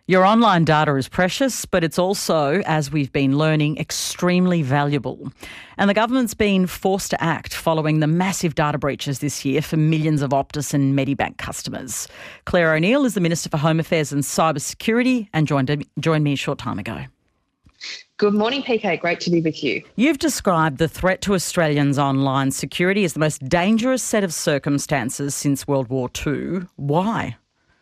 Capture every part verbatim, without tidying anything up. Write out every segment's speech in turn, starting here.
Your online data is precious, but it's also, as we've been learning, extremely valuable. And the government's been forced to act following the massive data breaches this year for millions of Optus and Medibank customers. Claire O'Neil is the Minister for Home Affairs and Cyber Security and joined, joined me a short time ago. Good morning, P K. Great to be with you. You've described the threat to Australians' online security as the most dangerous set of circumstances since World War Two. Why?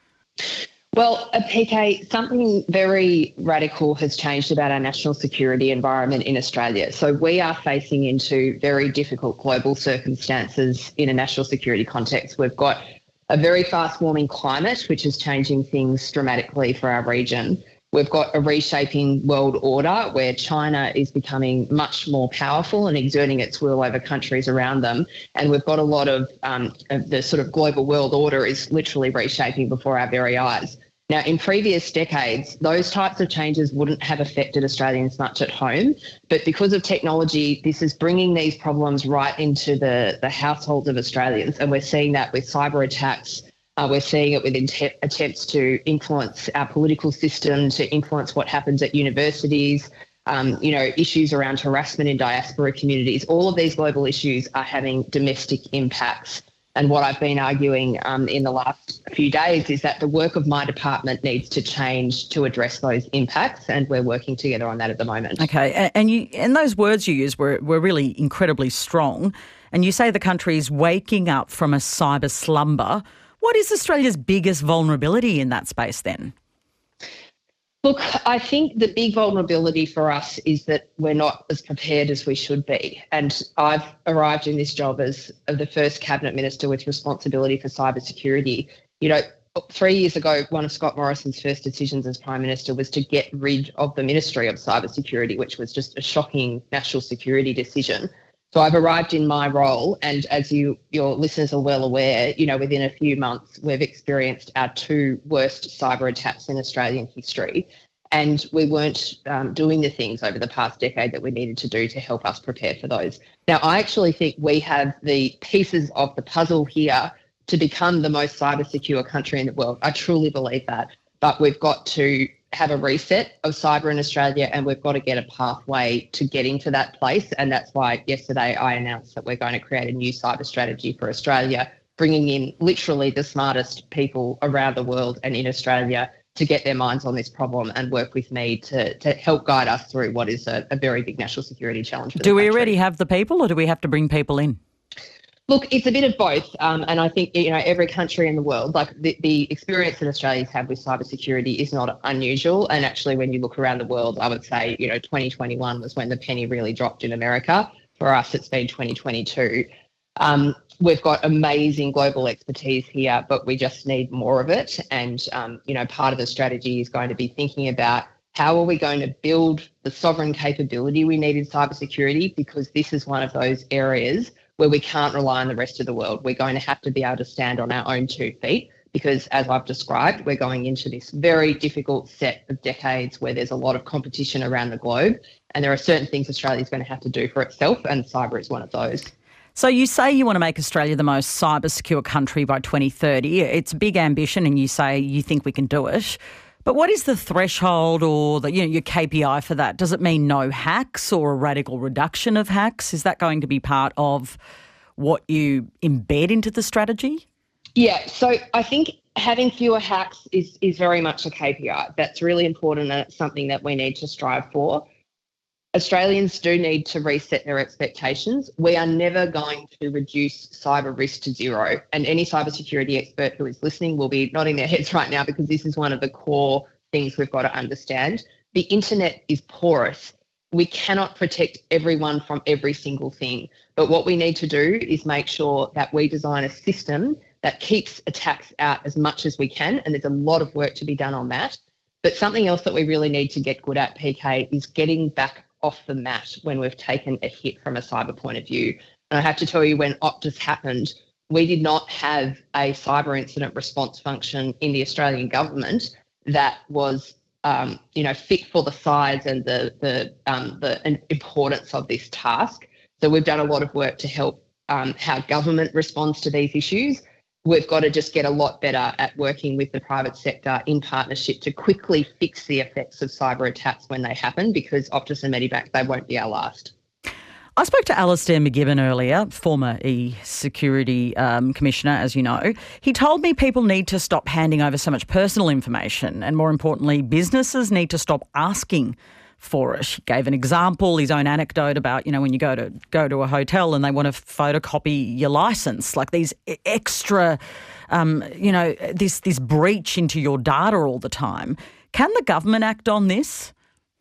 Well, uh, P K, something very radical has changed about our national security environment in Australia. So we are facing into very difficult global circumstances in a national security context. We've got a very fast-warming climate, which is changing things dramatically for our region. We've got a reshaping world order where China is becoming much more powerful and exerting its will over countries around them. And we've got a lot of, um, of the sort of global world order is literally reshaping before our very eyes. Now, in previous decades, those types of changes wouldn't have affected Australians much at home. But because of technology, this is bringing these problems right into the, the households of Australians. And we're seeing that with cyber attacks. Uh, we're seeing it with int- attempts to influence our political system, to influence what happens at universities, um, you know, issues around harassment in diaspora communities. All of these global issues are having domestic impacts. And what I've been arguing um, in the last few days is that the work of my department needs to change to address those impacts, and we're working together on that at the moment. Okay, and, and you and those words you used were, were really incredibly strong. And you say the country's waking up from a cyber slumber. What is Australia's biggest vulnerability in that space then? Look, I think the big vulnerability for us is that we're not as prepared as we should be. And I've arrived in this job as the first cabinet minister with responsibility for cyber security. You know, three years ago, one of Scott Morrison's first decisions as Prime Minister was to get rid of the Ministry of Cyber Security, which was just a shocking national security decision. So I've arrived in my role, and as you, your listeners are well aware, you know, within a few months, we've experienced our two worst cyber attacks in Australian history, and we weren't um, doing the things over the past decade that we needed to do to help us prepare for those. Now, I actually think we have the pieces of the puzzle here to become the most cyber secure country in the world. I truly believe that, but we've got to have a reset of cyber in Australia, and we've got to get a pathway to getting to that place. And that's why yesterday I announced that we're going to create a new cyber strategy for Australia, bringing in literally the smartest people around the world and in Australia to get their minds on this problem and work with me to, to help guide us through what is a, a very big national security challenge for the Do we country. already have the people, or do we have to bring people in? Look, it's a bit of both, um, and I think, you know, every country in the world, like the, the experience that Australians have with cybersecurity is not unusual. And actually, when you look around the world, I would say, you know, twenty twenty-one was when the penny really dropped in America. For us, it's been twenty twenty-two. Um, we've got amazing global expertise here, but we just need more of it. And, um, you know, part of the strategy is going to be thinking about how are we going to build the sovereign capability we need in cybersecurity, because this is one of those areas where we can't rely on the rest of the world. We're going to have to be able to stand on our own two feet because, as I've described, we're going into this very difficult set of decades where there's a lot of competition around the globe, and there are certain things Australia is going to have to do for itself, and cyber is one of those. So you say you want to make Australia the most cyber secure country by twenty thirty. It's a big ambition, and you say you think we can do it. But what is the threshold or the, you know, your K P I for that? Does it mean no hacks or a radical reduction of hacks? Is that going to be part of what you embed into the strategy? Yeah, so I think having fewer hacks is, is very much a K P I. That's really important, and it's something that we need to strive for. Australians do need to reset their expectations. We are never going to reduce cyber risk to zero. And any cybersecurity expert who is listening will be nodding their heads right now, because this is one of the core things we've got to understand. The internet is porous. We cannot protect everyone from every single thing. But what we need to do is make sure that we design a system that keeps attacks out as much as we can. And there's a lot of work to be done on that. But something else that we really need to get good at, P K, is getting back off the mat when we've taken a hit from a cyber point of view. And I have to tell you, when Optus happened, we did not have a cyber incident response function in the Australian government that was, um, you know, fit for the size and the the um, the importance of this task. So we've done a lot of work to help um, how government responds to these issues. we've got to just get a lot better at working with the private sector in partnership to quickly fix the effects of cyber attacks when they happen, because Optus and Medibank, they won't be our last. I spoke to Alastair McGibbon earlier, former e-security um, commissioner, as you know. He told me people need to stop handing over so much personal information, and more importantly, businesses need to stop asking for it. He gave an example, his own anecdote about, you know, when you go to go to a hotel and they want to photocopy your licence, like these extra, um, you know, this this breach into your data all the time. Can the government act on this?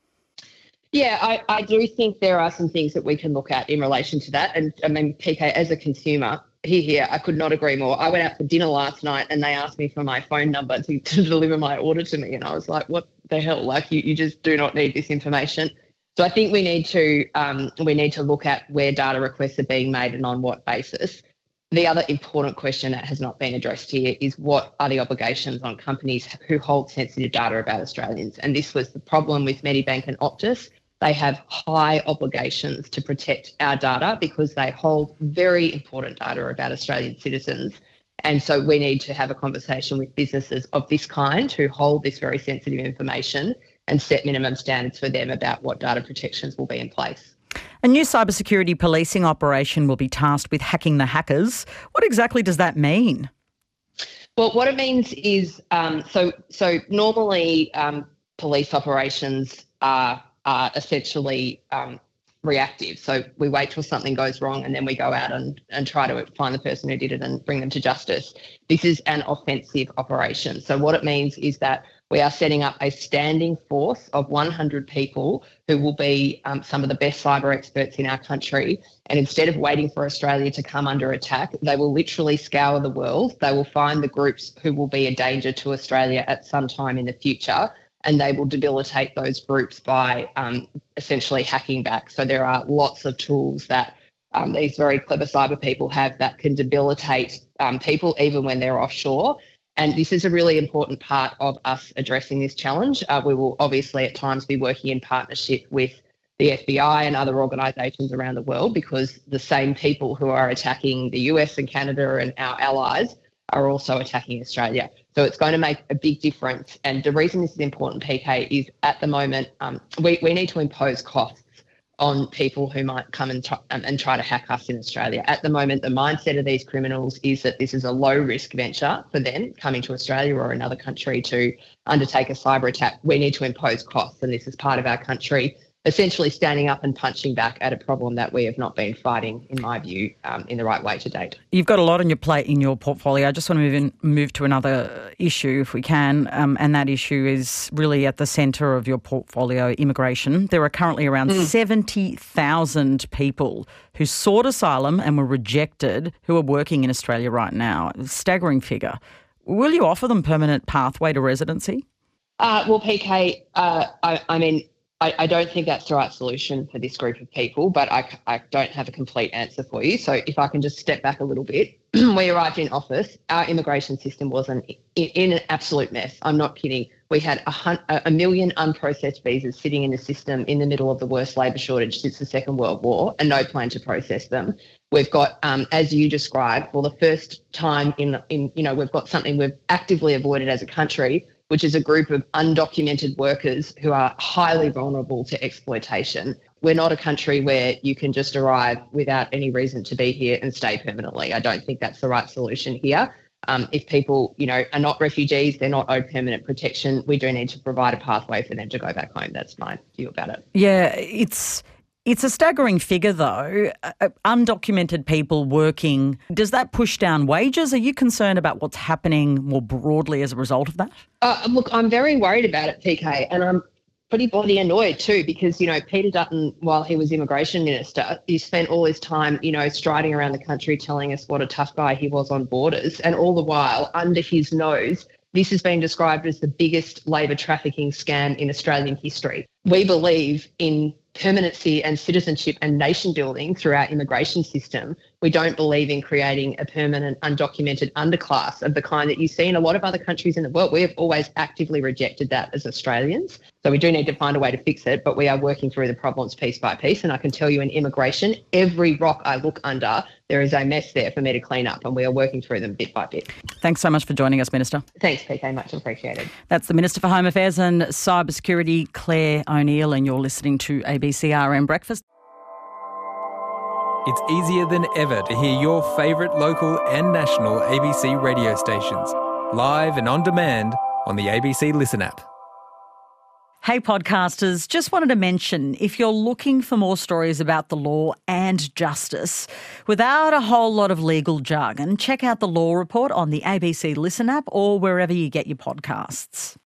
Yeah, I, I do think there are some things that we can look at in relation to that. And I mean, P K, as a consumer, here, here, I could not agree more. I went out for dinner last night and they asked me for my phone number to, to deliver my order to me. And I was like, what the hell? Like, you, you just do not need this information. So I think we need to um, we need to look at where data requests are being made and on what basis. The other important question that has not been addressed here is what are the obligations on companies who hold sensitive data about Australians? And this was the problem with Medibank and Optus. They have high obligations to protect our data because they hold very important data about Australian citizens. And so we need to have a conversation with businesses of this kind who hold this very sensitive information and set minimum standards for them about what data protections will be in place. A new cybersecurity policing operation will be tasked with hacking the hackers. What exactly does that mean? Well, what it means is, um, so so normally um, police operations are are essentially um, reactive. So we wait till something goes wrong and then we go out and, and try to find the person who did it and bring them to justice. This is an offensive operation. So what it means is that we are setting up a standing force of one hundred people who will be um, some of the best cyber experts in our country. And instead of waiting for Australia to come under attack, they will literally scour the world. They will find the groups who will be a danger to Australia at some time in the future, and they will debilitate those groups by um, essentially hacking back. So there are lots of tools that um, these very clever cyber people have that can debilitate um, people even when they're offshore. And this is a really important part of us addressing this challenge. Uh, we will obviously at times be working in partnership with the F B I and other organisations around the world, because the same people who are attacking the U S and Canada and our allies are also attacking Australia. So it's going to make a big difference. And the reason this is important, P K, is at the moment um, we, we need to impose costs on people who might come and, t- um, and try to hack us in Australia. At the moment, the mindset of these criminals is that this is a low-risk venture for them coming to Australia or another country to undertake a cyber attack. We need to impose costs, and this is part of our country essentially standing up and punching back at a problem that we have not been fighting, in my view, um, in the right way to date. You've got a lot on your plate in your portfolio. I just want to move in, move to another issue, if we can, um, and that issue is really at the centre of your portfolio, immigration. There are currently around mm. seventy thousand people who sought asylum and were rejected who are working in Australia right now. A staggering figure. Will you offer them permanent pathway to residency? Uh, well, P K, uh, I, I mean, I, I don't think that's the right solution for this group of people, but I, I don't have a complete answer for you. So if I can just step back a little bit, we arrived in office, our immigration system was an, in, in an absolute mess. I'm not kidding. We had a, hun- a million unprocessed visas sitting in the system in the middle of the worst labour shortage since the Second World War, and no plan to process them. We've got, um, as you described, for the first time in, in, you know, we've got something we've actively avoided as a country, which is a group of undocumented workers who are highly vulnerable to exploitation. We're not a country where you can just arrive without any reason to be here and stay permanently. I don't think that's the right solution here. Um, if people, you know, are not refugees, they're not owed permanent protection, we do need to provide a pathway for them to go back home. That's my view about it. Yeah, it's... It's a staggering figure, though. Uh, undocumented people working, does that push down wages? Are you concerned about what's happening more broadly as a result of that? Uh, look, I'm very worried about it, P K, and I'm pretty bloody annoyed too, because, you know, Peter Dutton, while he was immigration minister, he spent all his time, you know, striding around the country telling us what a tough guy he was on borders, and all the while, under his nose, this has been described as the biggest labour trafficking scam in Australian history. We believe in permanency and citizenship and nation building through our immigration system. We don't believe in creating a permanent undocumented underclass of the kind that you see in a lot of other countries in the world. We have always actively rejected that as Australians. So we do need to find a way to fix it, but we are working through the problems piece by piece. And I can tell you in immigration, every rock I look under there is a mess there for me to clean up, and we are working through them bit by bit. Thanks so much for joining us, Minister. Thanks, P K. Much appreciated. That's the Minister for Home Affairs and Cybersecurity, Claire O'Neil, and you're listening to A B C R M Breakfast. It's easier than ever to hear your favourite local and national A B C radio stations, live and on demand on the A B C Listen app. Hey podcasters, just wanted to mention, if you're looking for more stories about the law and justice without a whole lot of legal jargon, check out the Law Report on the A B C Listen app or wherever you get your podcasts.